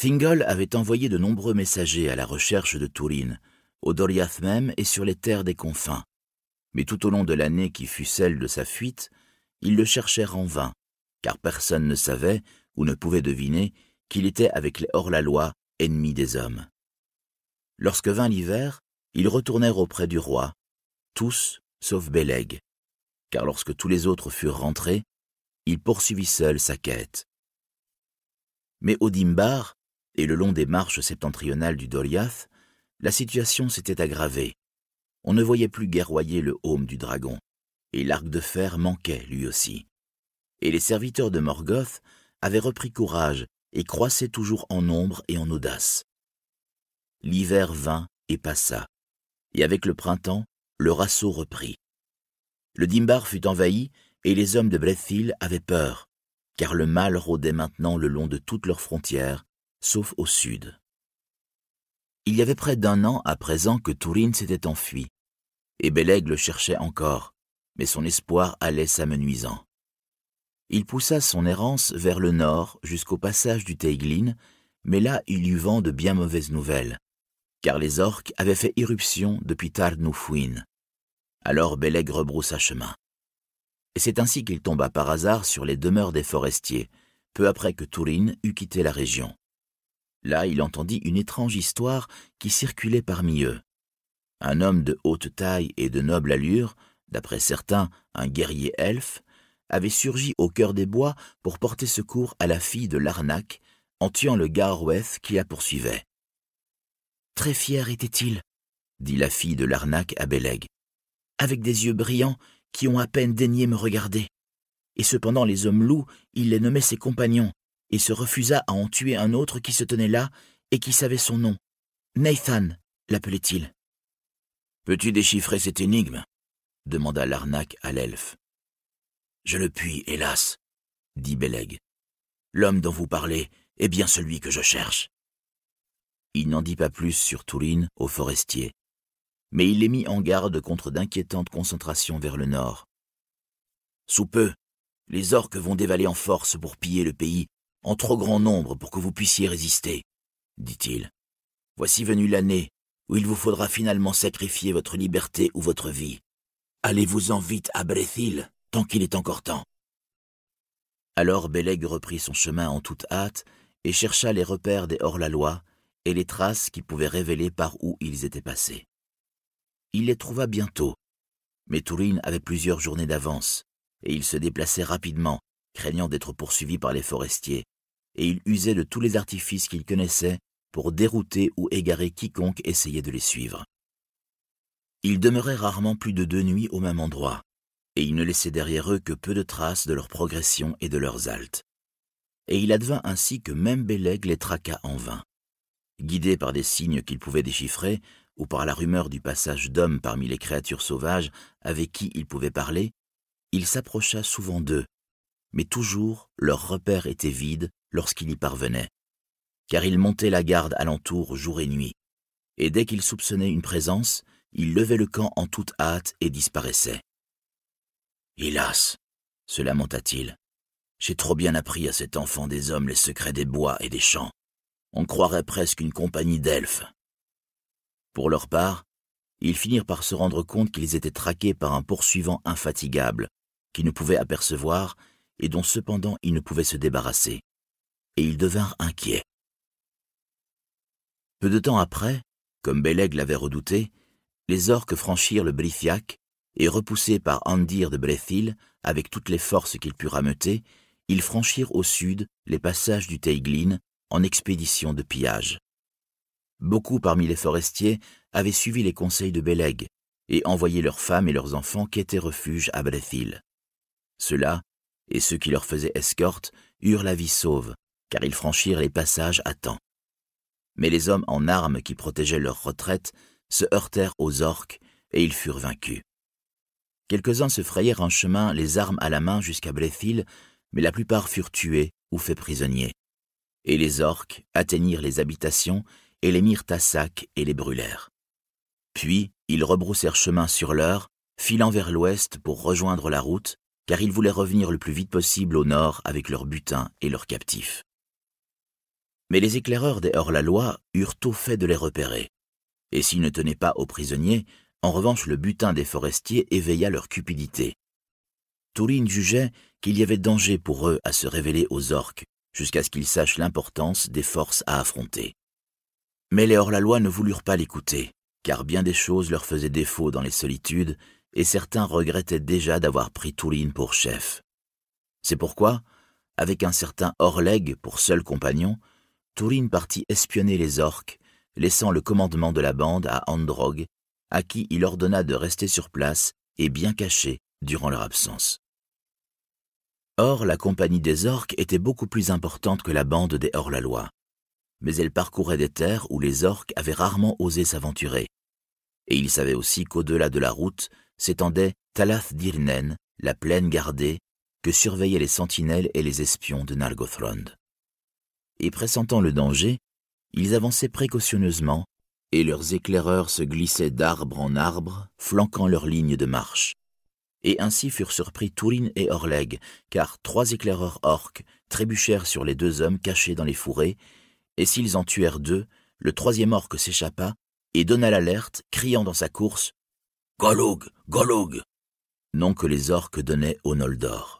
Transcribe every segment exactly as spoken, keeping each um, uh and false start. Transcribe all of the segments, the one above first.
Thingol avait envoyé de nombreux messagers à la recherche de Turin, au Doriath même et sur les terres des confins. Mais tout au long de l'année qui fut celle de sa fuite, ils le cherchèrent en vain, car personne ne savait ou ne pouvait deviner qu'il était avec les hors-la-loi, ennemis des hommes. Lorsque vint l'hiver, ils retournèrent auprès du roi, tous sauf Beleg, car lorsque tous les autres furent rentrés, il poursuivit seul sa quête. Mais au Dimbar, et le long des marches septentrionales du Doriath, la situation s'était aggravée. On ne voyait plus guerroyer le aume du dragon, et l'arc de fer manquait lui aussi. Et les serviteurs de Morgoth avaient repris courage et croissaient toujours en nombre et en audace. L'hiver vint et passa, et avec le printemps, leur assaut reprit. Le Dimbar fut envahi, et les hommes de Bréthil avaient peur, car le mal rôdait maintenant le long de toutes leurs frontières, sauf au sud. Il y avait près d'un an à présent que Turin s'était enfui, et Beleg le cherchait encore, mais son espoir allait s'amenuisant. Il poussa son errance vers le nord jusqu'au passage du Teiglin, mais là il eut vent de bien mauvaises nouvelles, car les orques avaient fait irruption depuis Tardnufwin. Alors Beleg rebroussa chemin. Et c'est ainsi qu'il tomba par hasard sur les demeures des forestiers, peu après que Turin eut quitté la région. Là, il entendit une étrange histoire qui circulait parmi eux. Un homme de haute taille et de noble allure, d'après certains un guerrier elfe, avait surgi au cœur des bois pour porter secours à la fille de l'Arnak en tuant le Garweth qui la poursuivait. « Très fier était-il, dit la fille de l'Arnak à Beleg, avec des yeux brillants qui ont à peine daigné me regarder. Et cependant les hommes loups, il les nommait ses compagnons, et se refusa à en tuer un autre qui se tenait là et qui savait son nom. Nathan l'appelait-il. « Peux-tu déchiffrer cette énigme ?» demanda l'Arnak à l'elfe. « Je le puis, hélas, » dit Beleg. « L'homme dont vous parlez est bien celui que je cherche. » Il n'en dit pas plus sur Turin aux forestiers, mais il les mit en garde contre d'inquiétantes concentrations vers le nord. « Sous peu, les orques vont dévaler en force pour piller le pays, en trop grand nombre pour que vous puissiez résister, dit-il. Voici venue l'année où il vous faudra finalement sacrifier votre liberté ou votre vie. Allez-vous-en vite à Bréthil, tant qu'il est encore temps. » Alors Beleg reprit son chemin en toute hâte et chercha les repères des hors-la-loi et les traces qui pouvaient révéler par où ils étaient passés. Il les trouva bientôt, mais Turin avait plusieurs journées d'avance, et il se déplaçait rapidement, craignant d'être poursuivi par les forestiers, et il usait de tous les artifices qu'il connaissait pour dérouter ou égarer quiconque essayait de les suivre. Ils demeuraient rarement plus de deux nuits au même endroit, et il ne laissait derrière eux que peu de traces de leur progression et de leurs haltes. Et il advint ainsi que même Beleg les traqua en vain. Guidé par des signes qu'il pouvait déchiffrer, ou par la rumeur du passage d'hommes parmi les créatures sauvages avec qui il pouvait parler, il s'approcha souvent d'eux, mais toujours leur repère était vide lorsqu'il y parvenait, car il montait la garde alentour jour et nuit, et dès qu'il soupçonnait une présence, il levait le camp en toute hâte et disparaissait. « Hélas !» se lamenta-t-il, « j'ai trop bien appris à cet enfant des hommes les secrets des bois et des champs. On croirait presque une compagnie d'elfes. » Pour leur part, ils finirent par se rendre compte qu'ils étaient traqués par un poursuivant infatigable, qu'ils ne pouvaient apercevoir et dont cependant ils ne pouvaient se débarrasser, et ils devinrent inquiets. Peu de temps après, comme Beleg l'avait redouté, les orques franchirent le Brithiac, et repoussés par Andir de Bréthil, avec toutes les forces qu'ils purent ameuter, ils franchirent au sud les passages du Teiglin en expédition de pillage. Beaucoup parmi les forestiers avaient suivi les conseils de Beleg et envoyé leurs femmes et leurs enfants quêter refuge à Bréthil. Ceux-là, et ceux qui leur faisaient escorte, eurent la vie sauve, car ils franchirent les passages à temps. Mais les hommes en armes qui protégeaient leur retraite se heurtèrent aux orques et ils furent vaincus. Quelques-uns se frayèrent un chemin les armes à la main jusqu'à Bréthil, mais la plupart furent tués ou faits prisonniers. Et les orques atteignirent les habitations et les mirent à sac et les brûlèrent. Puis ils rebroussèrent chemin sur l'heure, filant vers l'ouest pour rejoindre la route, car ils voulaient revenir le plus vite possible au nord avec leurs butins et leurs captifs. Mais les éclaireurs des hors-la-loi eurent tôt fait de les repérer. Et s'ils ne tenaient pas aux prisonniers, en revanche le butin des forestiers éveilla leur cupidité. Túrin jugeait qu'il y avait danger pour eux à se révéler aux orques, jusqu'à ce qu'ils sachent l'importance des forces à affronter. Mais les hors-la-loi ne voulurent pas l'écouter, car bien des choses leur faisaient défaut dans les solitudes, et certains regrettaient déjà d'avoir pris Túrin pour chef. C'est pourquoi, avec un certain Orleg pour seul compagnon, Túrin partit espionner les orques, laissant le commandement de la bande à Androג, à qui il ordonna de rester sur place et bien caché durant leur absence. Or, la compagnie des orques était beaucoup plus importante que la bande des hors-la-loi, mais elle parcourait des terres où les orques avaient rarement osé s'aventurer, et ils savaient aussi qu'au-delà de la route s'étendait Talath Dyrnen, la plaine gardée, que surveillaient les sentinelles et les espions de Nargothrond. Et pressentant le danger, ils avançaient précautionneusement, et leurs éclaireurs se glissaient d'arbre en arbre, flanquant leur ligne de marche. Et ainsi furent surpris Túrin et Orleg, car trois éclaireurs orques trébuchèrent sur les deux hommes cachés dans les fourrés, et s'ils en tuèrent deux, le troisième orque s'échappa et donna l'alerte, criant dans sa course « Golug, Golug !» nom que les orques donnaient aux Noldor.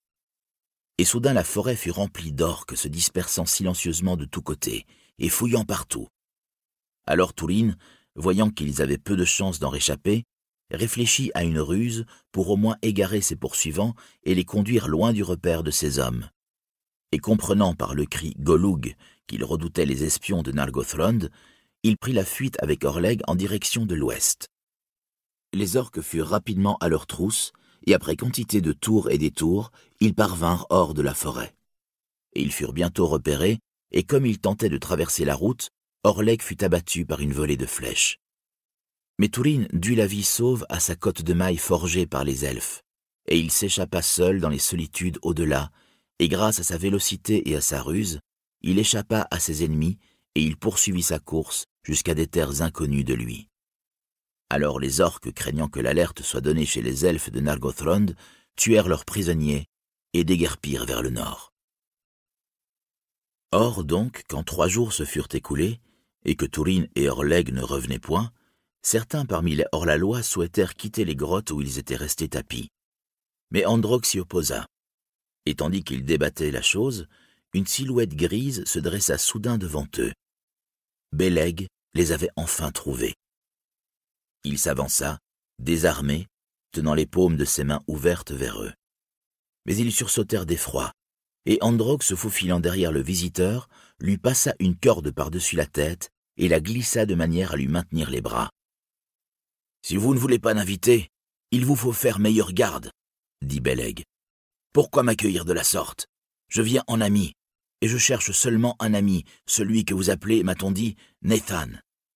Et soudain la forêt fut remplie d'orques se dispersant silencieusement de tous côtés et fouillant partout. Alors Túrin, voyant qu'ils avaient peu de chance d'en réchapper, réfléchit à une ruse pour au moins égarer ses poursuivants et les conduire loin du repère de ses hommes. Et comprenant par le cri « Golug » qu'il redoutait les espions de Nargothrond, il prit la fuite avec Orleg en direction de l'ouest. Les orques furent rapidement à leur trousse, et après quantité de tours et détours, ils parvinrent hors de la forêt. Et ils furent bientôt repérés, et comme ils tentaient de traverser la route, Orleg fut abattu par une volée de flèches. Mais Túrin dut la vie sauve à sa cotte de mailles forgée par les elfes, et il s'échappa seul dans les solitudes au-delà, et grâce à sa vélocité et à sa ruse, il échappa à ses ennemis, et il poursuivit sa course jusqu'à des terres inconnues de lui. Alors les orques, craignant que l'alerte soit donnée chez les elfes de Nargothrond, tuèrent leurs prisonniers et déguerpirent vers le nord. Or donc, quand trois jours se furent écoulés, et que Túrin et Orleg ne revenaient point, certains parmi les hors-la-loi souhaitèrent quitter les grottes où ils étaient restés tapis. Mais Androג s'y opposa. Et tandis qu'ils débattaient la chose, une silhouette grise se dressa soudain devant eux. Beleg les avait enfin trouvés. Il s'avança, désarmé, tenant les paumes de ses mains ouvertes vers eux. Mais ils sursautèrent d'effroi, et Androג, se faufilant derrière le visiteur, lui passa une corde par-dessus la tête et la glissa de manière à lui maintenir les bras. « Si vous ne voulez pas m'inviter, il vous faut faire meilleure garde, » dit Beleg. « Pourquoi m'accueillir de la sorte? Je viens en ami, et je cherche seulement un ami, celui que vous appelez, m'a-t-on dit, Nathan. »«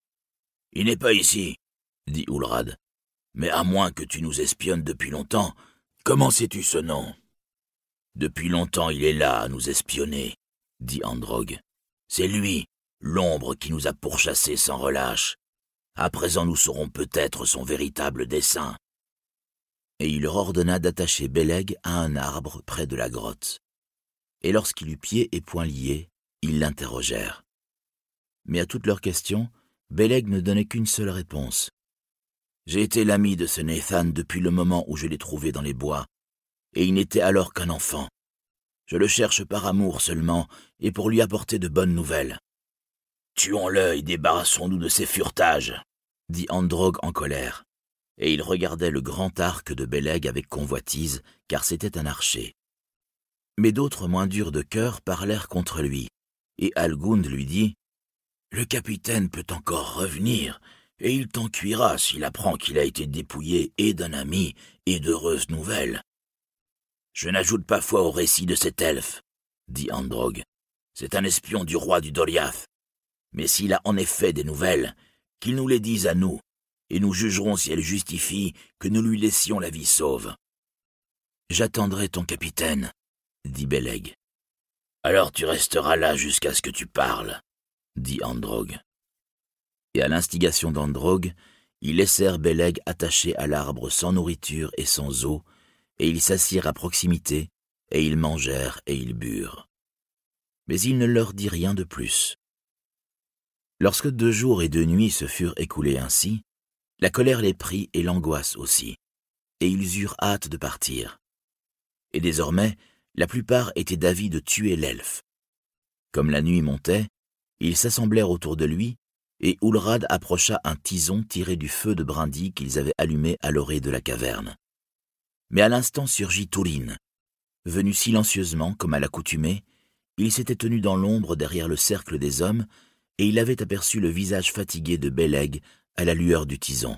Il n'est pas ici, » dit Ulrad. « Mais à moins que tu nous espionnes depuis longtemps, comment sais-tu ce nom ?»« Depuis longtemps il est là à nous espionner, » dit Androג. « C'est lui, l'ombre qui nous a pourchassés sans relâche. À présent nous saurons peut-être son véritable dessein. » Et il leur ordonna d'attacher Beleg à un arbre près de la grotte. Et lorsqu'il eut pieds et poings liés, ils l'interrogèrent. Mais à toutes leurs questions, Beleg ne donnait qu'une seule réponse. « J'ai été l'ami de ce Nathan depuis le moment où je l'ai trouvé dans les bois, et il n'était alors qu'un enfant. Je le cherche par amour seulement, et pour lui apporter de bonnes nouvelles. »« Tuons-le et débarrassons-nous de ses furetages, » dit Androג en colère, et il regardait le grand arc de Beleg avec convoitise, car c'était un archer. Mais d'autres moins durs de cœur parlèrent contre lui, et Allgund lui dit « Le capitaine peut encore revenir, et il t'en cuira s'il apprend qu'il a été dépouillé et d'un ami et d'heureuses nouvelles. »« Je n'ajoute pas foi au récit de cet elfe, » dit Androג. « C'est un espion du roi du Doriath. Mais s'il a en effet des nouvelles, qu'il nous les dise à nous, et nous jugerons si elles justifient que nous lui laissions la vie sauve. »« J'attendrai ton capitaine, » dit Beleg. « Alors tu resteras là jusqu'à ce que tu parles, » dit Androג. Et à l'instigation d'Androג, ils laissèrent Beleg attaché à l'arbre sans nourriture et sans eau, et ils s'assirent à proximité, et ils mangèrent et ils burent. mais il ne leur dit rien de plus. Lorsque deux jours et deux nuits se furent écoulés ainsi, la colère les prit et l'angoisse aussi, et ils eurent hâte de partir. Et désormais, la plupart étaient d'avis de tuer l'elfe. Comme la nuit montait, ils s'assemblèrent autour de lui, et Ulrad approcha un tison tiré du feu de brindilles qu'ils avaient allumé à l'orée de la caverne. Mais à l'instant surgit Túrin. Venu silencieusement, comme à l'accoutumée, il s'était tenu dans l'ombre derrière le cercle des hommes, et il avait aperçu le visage fatigué de Beleg à la lueur du tison.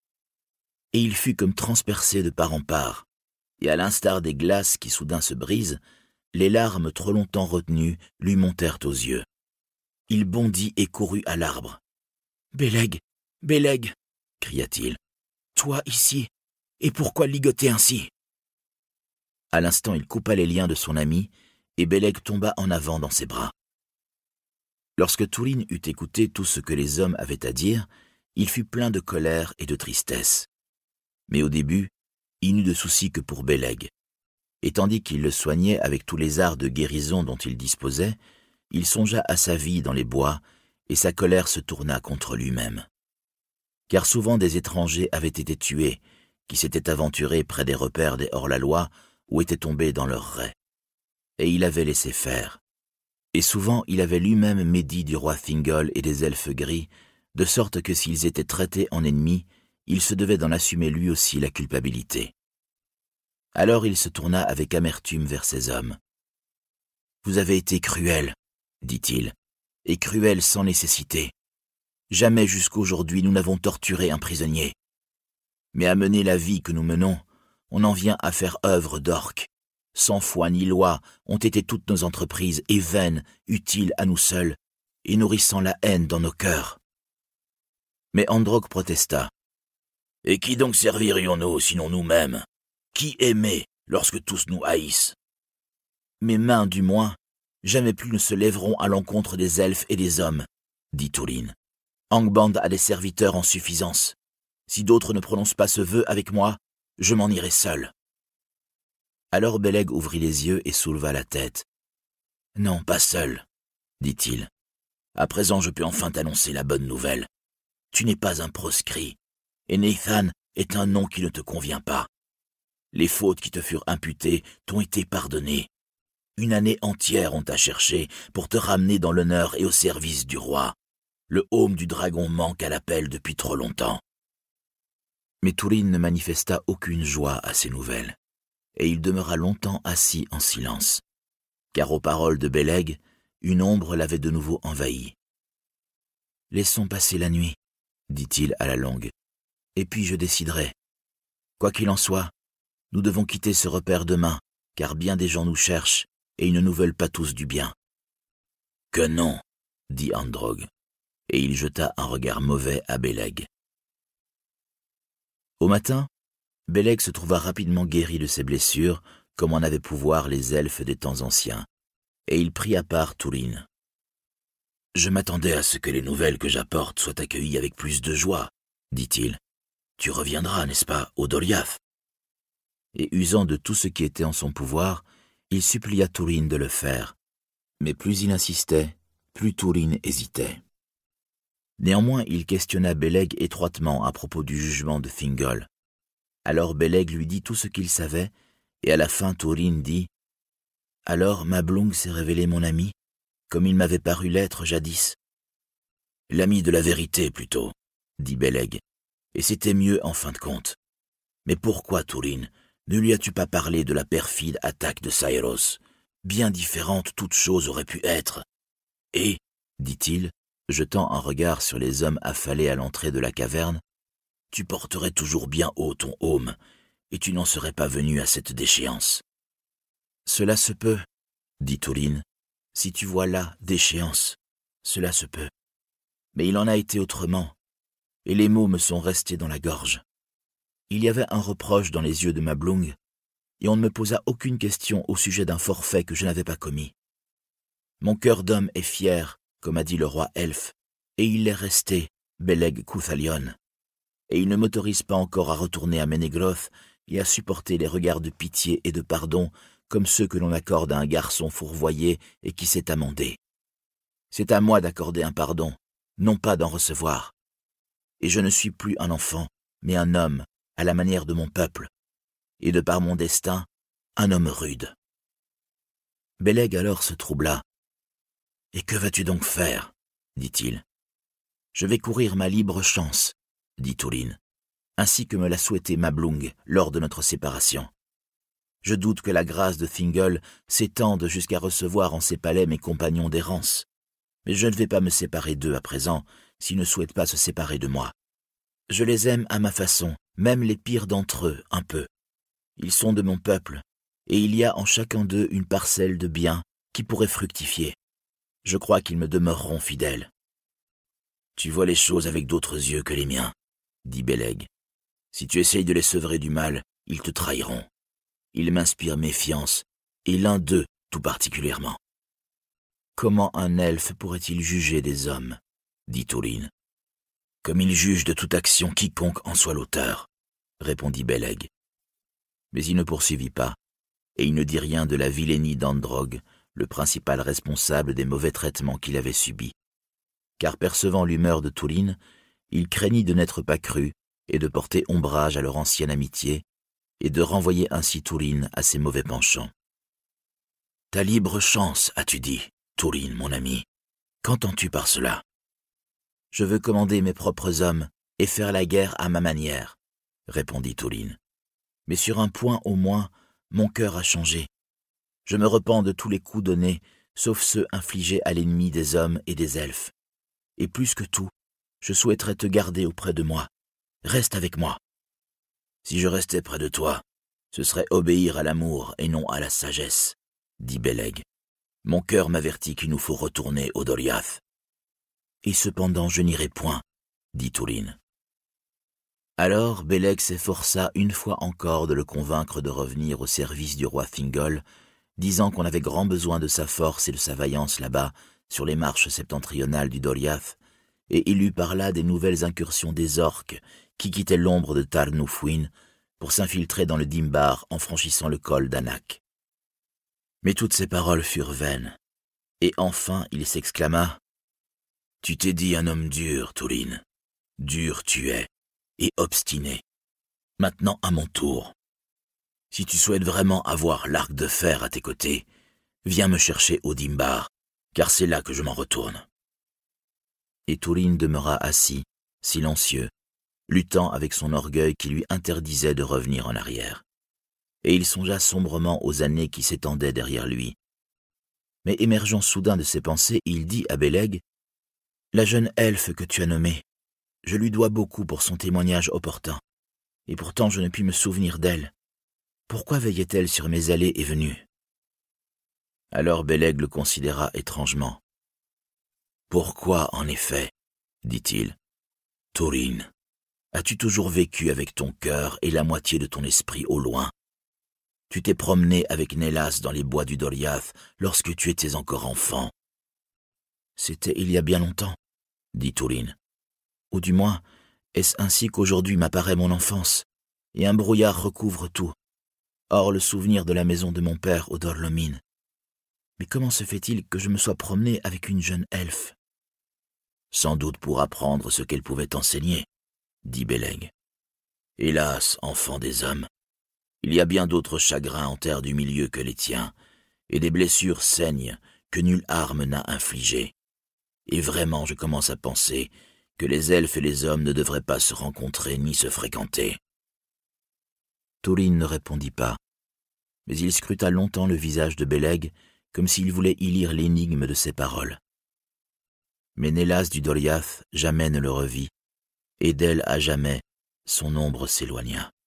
Et il fut comme transpercé de part en part, et à l'instar des glaces qui soudain se brisent, les larmes trop longtemps retenues lui montèrent aux yeux. Il bondit et courut à l'arbre. « Beleg, Beleg !» cria-t-il. « Toi ici, et pourquoi ligoter ainsi ?» À l'instant, il coupa les liens de son ami, et Beleg tomba en avant dans ses bras. Lorsque Túrin eut écouté tout ce que les hommes avaient à dire, il fut plein de colère et de tristesse. Mais au début, il n'eut de souci que pour Beleg. Et tandis qu'il le soignait avec tous les arts de guérison dont il disposait, il songea à sa vie dans les bois, et sa colère se tourna contre lui-même. Car souvent des étrangers avaient été tués, qui s'étaient aventurés près des repères des hors-la-loi ou étaient tombés dans leurs raies. Et il avait laissé faire. Et souvent il avait lui-même médit du roi Thingol et des elfes gris, de sorte que s'ils étaient traités en ennemis, il se devait d'en assumer lui aussi la culpabilité. Alors il se tourna avec amertume vers ces hommes. « Vous avez été cruels, dit-il, et cruels sans nécessité. Jamais jusqu'aujourd'hui nous n'avons torturé un prisonnier. Mais à mener la vie que nous menons, on en vient à faire œuvre d'orque. Sans foi ni loi ont été toutes nos entreprises, et vaines, utiles à nous seuls, et nourrissant la haine dans nos cœurs. » Mais Androc protesta. « Et qui donc servirions-nous sinon nous-mêmes? Qui aimer lorsque tous nous haïssent? Mes mains, du moins, jamais plus ne se lèveront à l'encontre des elfes et des hommes, dit Túrin. Angband a des serviteurs en suffisance. Si d'autres ne prononcent pas ce vœu avec moi, je m'en irai seul. » Alors Beleg ouvrit les yeux et souleva la tête. « Non, pas seul, dit-il. À présent je peux enfin t'annoncer la bonne nouvelle. Tu n'es pas un proscrit, et Nathan est un nom qui ne te convient pas. Les fautes qui te furent imputées t'ont été pardonnées. Une année entière on t'a cherché pour te ramener dans l'honneur et au service du roi. Le aume du dragon manque à l'appel depuis trop longtemps. » Mais Túrin ne manifesta aucune joie à ces nouvelles, et il demeura longtemps assis en silence, car aux paroles de Beleg, une ombre l'avait de nouveau envahi. « Laissons passer la nuit, dit-il à la longue, et puis je déciderai. Quoi qu'il en soit, nous devons quitter ce repère demain, car bien des gens nous cherchent, et ils ne nous veulent pas tous du bien. »« Que non, dit Androc, et il jeta un regard mauvais à Beleg. Au matin, Beleg se trouva rapidement guéri de ses blessures, comme en avaient pouvoir les elfes des temps anciens, et il prit à part Túrin. « Je m'attendais à ce que les nouvelles que j'apporte soient accueillies avec plus de joie, dit-il. Tu reviendras, n'est-ce pas, au Doliath ?» Et usant de tout ce qui était en son pouvoir, il supplia Túrin de le faire. Mais plus il insistait, plus Túrin hésitait. Néanmoins, il questionna Beleg étroitement à propos du jugement de Thingol. Alors Beleg lui dit tout ce qu'il savait, et à la fin Túrin dit « Alors Mablung s'est révélé mon ami, comme il m'avait paru l'être jadis. »« L'ami de la vérité, plutôt, » dit Beleg, « et c'était mieux en fin de compte. Mais pourquoi, Túrin, ne lui as-tu pas parlé de la perfide attaque de Saïros? Bien différente toute chose aurait pu être. Et, dit-il, jetant un regard sur les hommes affalés à l'entrée de la caverne, tu porterais toujours bien haut ton aume, et tu n'en serais pas venu à cette déchéance. »« Cela se peut, dit Túrin, si tu vois là déchéance, cela se peut. Mais il en a été autrement, et les mots me sont restés dans la gorge. Il y avait un reproche dans les yeux de Mablung, et on ne me posa aucune question au sujet d'un forfait que je n'avais pas commis. Mon cœur d'homme est fier, comme a dit le roi elfe, et il l'est resté, Beleg Cuthalion. Et il ne m'autorise pas encore à retourner à Ménégroth et à supporter les regards de pitié et de pardon comme ceux que l'on accorde à un garçon fourvoyé et qui s'est amendé. C'est à moi d'accorder un pardon, non pas d'en recevoir. Et je ne suis plus un enfant, mais un homme, à la manière de mon peuple, et de par mon destin, un homme rude. » Beleg alors se troubla. « Et que vas-tu donc faire ?» dit-il. « Je vais courir ma libre chance, » dit Turin, ainsi que me l'a souhaité Mablung lors de notre séparation. Je doute que la grâce de Thingol s'étende jusqu'à recevoir en ses palais mes compagnons d'errance, mais je ne vais pas me séparer d'eux à présent s'ils ne souhaitent pas se séparer de moi. Je les aime à ma façon, même les pires d'entre eux, un peu. Ils sont de mon peuple, et il y a en chacun d'eux une parcelle de bien qui pourrait fructifier. Je crois qu'ils me demeureront fidèles. »« Tu vois les choses avec d'autres yeux que les miens, » dit Beleg. « Si tu essayes de les sevrer du mal, ils te trahiront. Ils m'inspirent méfiance, et l'un d'eux tout particulièrement. »« Comment un elfe pourrait-il juger des hommes ?» dit Turin. « Comme il juge de toute action quiconque en soit l'auteur, » répondit Beleg. Mais il ne poursuivit pas, et il ne dit rien de la vilainie d'Androg, le principal responsable des mauvais traitements qu'il avait subis. Car percevant l'humeur de Turin, il craignit de n'être pas cru et de porter ombrage à leur ancienne amitié, et de renvoyer ainsi Turin à ses mauvais penchants. « Ta libre chance, as-tu dit, Turin, mon ami. Qu'entends-tu par cela ? » ?»« Je veux commander mes propres hommes et faire la guerre à ma manière, » répondit Turin. « Mais sur un point au moins, mon cœur a changé. Je me repens de tous les coups donnés, sauf ceux infligés à l'ennemi des hommes et des elfes. Et plus que tout, je souhaiterais te garder auprès de moi. Reste avec moi. » »« Si je restais près de toi, ce serait obéir à l'amour et non à la sagesse, » dit Beleg. « Mon cœur m'avertit qu'il nous faut retourner au Doriath. »« Et cependant je n'irai point, » dit Turin. Alors Beleg s'efforça une fois encore de le convaincre de revenir au service du roi Thingol, disant qu'on avait grand besoin de sa force et de sa vaillance là-bas, sur les marches septentrionales du Doriath, et il lui parla des nouvelles incursions des orques qui quittaient l'ombre de Tar Nufwin pour s'infiltrer dans le Dimbar en franchissant le col d'Anak. Mais toutes ces paroles furent vaines, et enfin il s'exclama « Tu t'es dit un homme dur, Turin. Dur tu es, et obstiné. Maintenant à mon tour. Si tu souhaites vraiment avoir l'arc de fer à tes côtés, viens me chercher au Dimbar, car c'est là que je m'en retourne. » Et Turin demeura assis, silencieux, luttant avec son orgueil qui lui interdisait de revenir en arrière. Et il songea sombrement aux années qui s'étendaient derrière lui. Mais émergeant soudain de ses pensées, il dit à Beleg, « La jeune elfe que tu as nommée, je lui dois beaucoup pour son témoignage opportun, et pourtant je ne puis me souvenir d'elle. Pourquoi veillait-elle sur mes allées et venues ?» Alors Beleg le considéra étrangement. « Pourquoi, en effet, dit-il, Turin, as-tu toujours vécu avec ton cœur et la moitié de ton esprit au loin? Tu t'es promené avec Nélas dans les bois du Doriath lorsque tu étais encore enfant. »« C'était il y a bien longtemps, » dit Turin. « Ou du moins, est-ce ainsi qu'aujourd'hui m'apparaît mon enfance, et un brouillard recouvre tout, hors le souvenir de la maison de mon père au Dorlomin. Mais comment se fait-il que je me sois promené avec une jeune elfe ? » ?»« Sans doute pour apprendre ce qu'elle pouvait enseigner, » dit Beleg. « Hélas, enfant des hommes, il y a bien d'autres chagrins en terre du milieu que les tiens, et des blessures saignent que nulle arme n'a infligées. Et vraiment je commence à penser que les elfes et les hommes ne devraient pas se rencontrer ni se fréquenter. » Turin ne répondit pas, mais il scruta longtemps le visage de Beleg, comme s'il voulait y lire l'énigme de ses paroles. Mais Nélas du Doriath jamais ne le revit, et d'elle à jamais son ombre s'éloigna.